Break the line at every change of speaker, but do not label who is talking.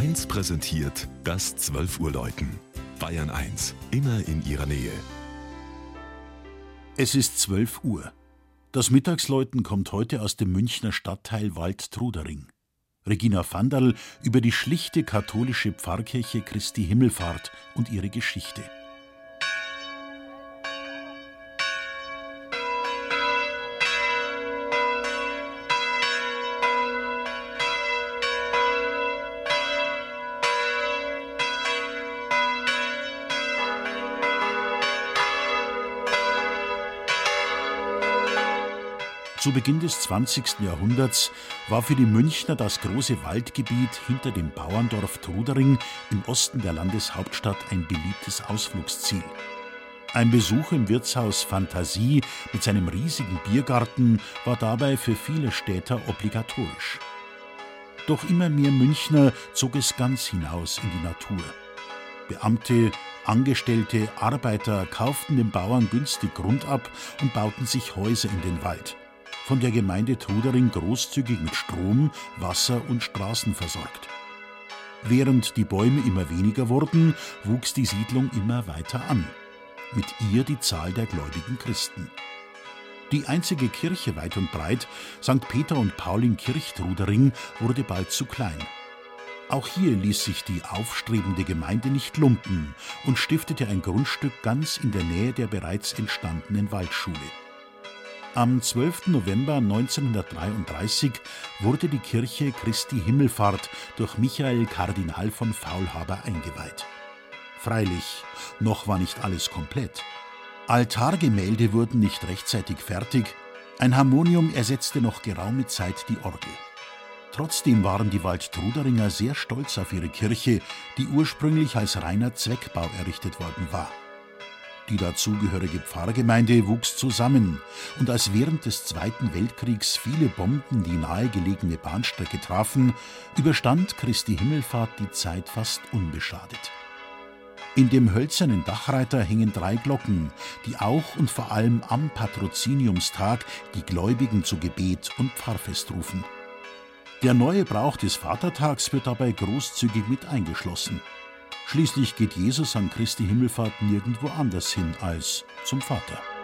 1 präsentiert das 12 Uhr Läuten. Bayern 1, immer in ihrer Nähe.
Es ist 12 Uhr. Das Mittagsläuten kommt heute aus dem Münchner Stadtteil Waldtrudering. Regina Vanderl über die schlichte katholische Pfarrkirche Christi Himmelfahrt und ihre Geschichte. Zu Beginn des 20. Jahrhunderts war für die Münchner das große Waldgebiet hinter dem Bauerndorf Trudering im Osten der Landeshauptstadt ein beliebtes Ausflugsziel. Ein Besuch im Wirtshaus Phantasie mit seinem riesigen Biergarten war dabei für viele Städter obligatorisch. Doch immer mehr Münchner zog es ganz hinaus in die Natur. Beamte, Angestellte, Arbeiter kauften den Bauern günstig Grund ab und bauten sich Häuser in den Wald. Von der Gemeinde Trudering großzügig mit Strom, Wasser und Straßen versorgt. Während die Bäume immer weniger wurden, wuchs die Siedlung immer weiter an. Mit ihr die Zahl der gläubigen Christen. Die einzige Kirche weit und breit, St. Peter und Paulinkirch Trudering, wurde bald zu klein. Auch hier ließ sich die aufstrebende Gemeinde nicht lumpen und stiftete ein Grundstück ganz in der Nähe der bereits entstandenen Waldschule. Am 12. November 1933 wurde die Kirche Christi Himmelfahrt durch Michael Kardinal von Faulhaber eingeweiht. Freilich, noch war nicht alles komplett. Altargemälde wurden nicht rechtzeitig fertig, ein Harmonium ersetzte noch geraume Zeit die Orgel. Trotzdem waren die Waldtruderinger sehr stolz auf ihre Kirche, die ursprünglich als reiner Zweckbau errichtet worden war. Die dazugehörige Pfarrgemeinde wuchs zusammen, und als während des Zweiten Weltkriegs viele Bomben die nahegelegene Bahnstrecke trafen, überstand Christi Himmelfahrt die Zeit fast unbeschadet. In dem hölzernen Dachreiter hängen 3 Glocken, die auch und vor allem am Patroziniumstag die Gläubigen zu Gebet und Pfarrfest rufen. Der neue Brauch des Vatertags wird dabei großzügig mit eingeschlossen. Schließlich geht Jesus an Christi Himmelfahrt nirgendwo anders hin als zum Vater.